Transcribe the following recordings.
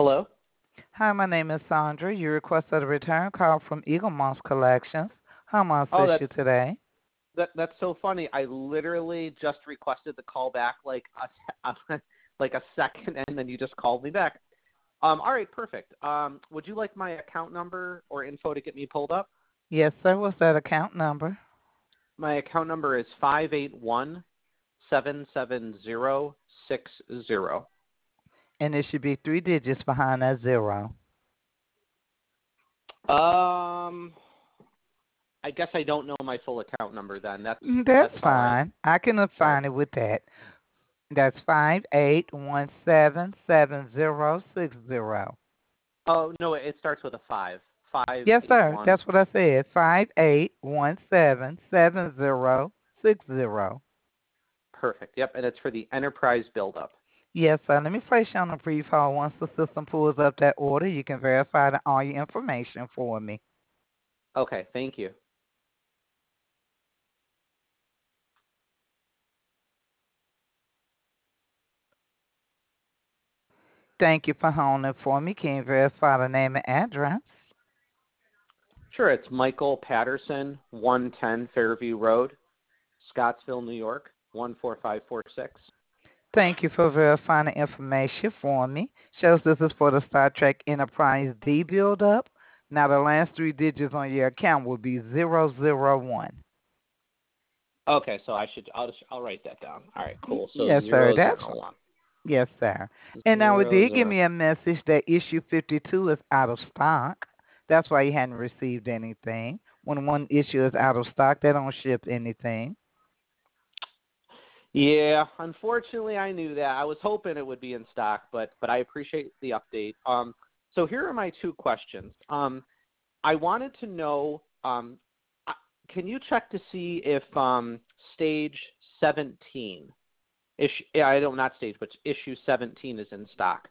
Hello? Hi, my name is Sandra. You requested a return call from Eagle Moss Collections. How may I Oh, assist you today? that's so funny. I literally just requested the call back like like a second, and then you just called me back. All right, perfect. Would you like my account number or info to get me pulled up? Yes, sir. What's that account number? My account number is 581-770-60. And it should be three digits behind that zero. Um, I guess I don't know my full account number then. That's That's all right. fine. I can All right. assign it with that. That's 58177060. Oh no, it starts with a five. Five Yes, eight sir. one. That's what I said. 58177060. Perfect. Yep, and it's for the enterprise buildup. Yes, sir. Let me place you on a brief hold. Once the system pulls up that order, you can verify all your information for me. Okay, thank you. Thank you for holding for me. Can you verify the name and address? Sure, it's Michael Patterson, 110 Fairview Road, Scottsville, New York, 14546. Thank you for verifying the information for me. Shows this is for the Star Trek Enterprise D build up. Now the last three digits on your account will be 001. Okay, so I'll write that down. All right, cool. So Yes, sir. zero That's zero one. yes, sir. And now it Zero did give zero. me a message that issue 52 is out of stock. That's why you hadn't received anything. When one issue is out of stock, they don't ship anything. Yeah, unfortunately, I knew that. I was hoping it would be in stock, but I appreciate the update. So here are my two questions. I wanted to know, uh, can you check to see if stage 17, I don't not stage, but issue 17 is in stock?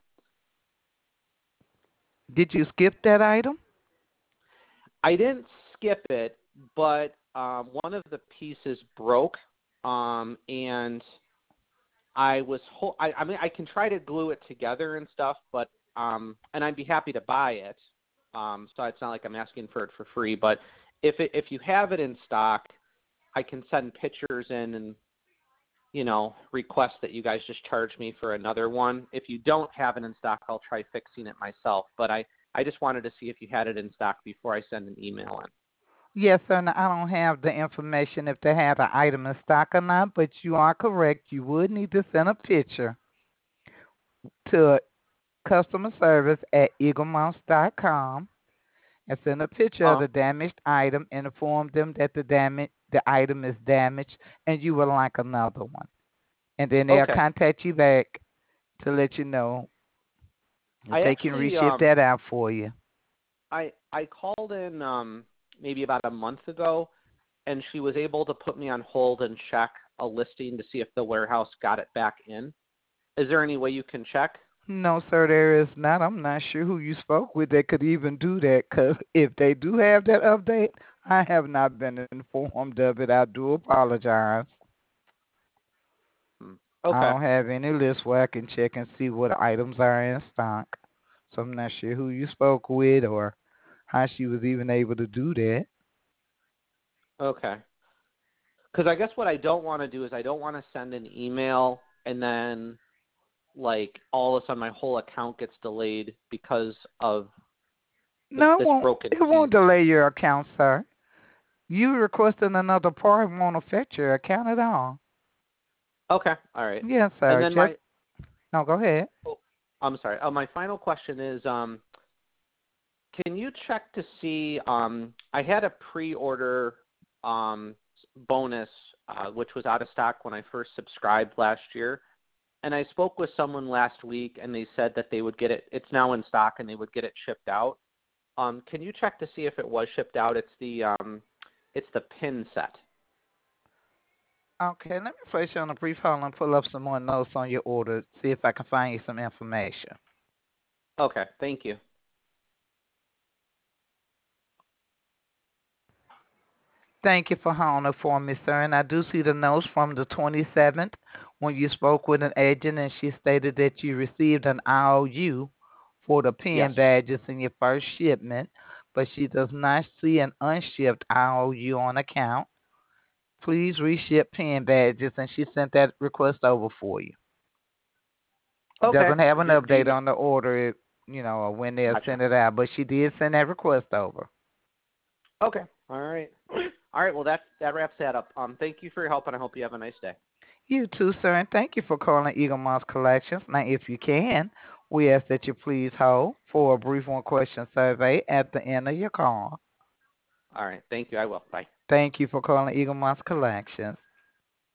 Did you skip that item? I didn't skip it, but one of the pieces broke, and I mean, I can try to glue it together and stuff, but and I'd be happy to buy it. So it's not like I'm asking for it for free, but if you have it in stock, I can send pictures in and request that you guys just charge me for another one. If you don't have it in stock, I'll try fixing it myself. But I just wanted to see if you had it in stock before I send an email in. Yes, sir. Now, I don't have the information if they have the item in stock or not, but you are correct. You would need to send a picture to customer service at eaglemouse.com and send a picture of Oh, the damaged item and inform them that the item is damaged and you would like another one. And then they'll okay. contact you back to let you know if I they can actually reship that out for you. I called in maybe about a month ago, and she was able to put me on hold and check a listing to see if the warehouse got it back in. Is there any way you can check? No, sir, there is not. I'm not sure who you spoke with that could even do that. Because if they do have that update, I have not been informed of it. I do apologize. Hmm. I Okay. don't have any list where I can check and see what items are in stock. So I'm not sure who you spoke with or how she was even able to do that. Okay. Because I guess what I don't want to do is I don't want to send an email and then like all of a sudden my whole account gets delayed because of No, this broken it piece. won't delay your account, sir. You requesting another part won't affect your account at all. Okay. All right. Yes, And sir. then Just no, go ahead. oh, I'm sorry. My final question is can you check to see? I had a pre-order um, bonus, which was out of stock when I first subscribed last year, and I spoke with someone last week, and they said that they would get it. It's now in stock, and they would get it shipped out. Can you check to see if it was shipped out? It's the pin set. Okay, let me place you on a brief hold and pull up some more notes on your order, see if I can find you some information. Okay, thank you. Thank you for holding for me, sir. And I do see the notes from the 27th when you spoke with an agent and she stated that you received an IOU for the Yes. pen badges in your first shipment, but she does not see an unshipped IOU on account. Please reship pen badges, and she sent that request over for you. Okay. Doesn't have an Do update you, on the order, or when they'll gotcha. send it out, but she did send that request over. Okay. All right. All right. Well, that wraps that up. Thank you for your help, and I hope you have a nice day. You too, sir, and thank you for calling Eagle Moss Collections. Now, if you can, we ask that you please hold for a brief one-question survey at the end of your call. All right. Thank you. I will. Bye. Thank you for calling Eagle Moss Collections.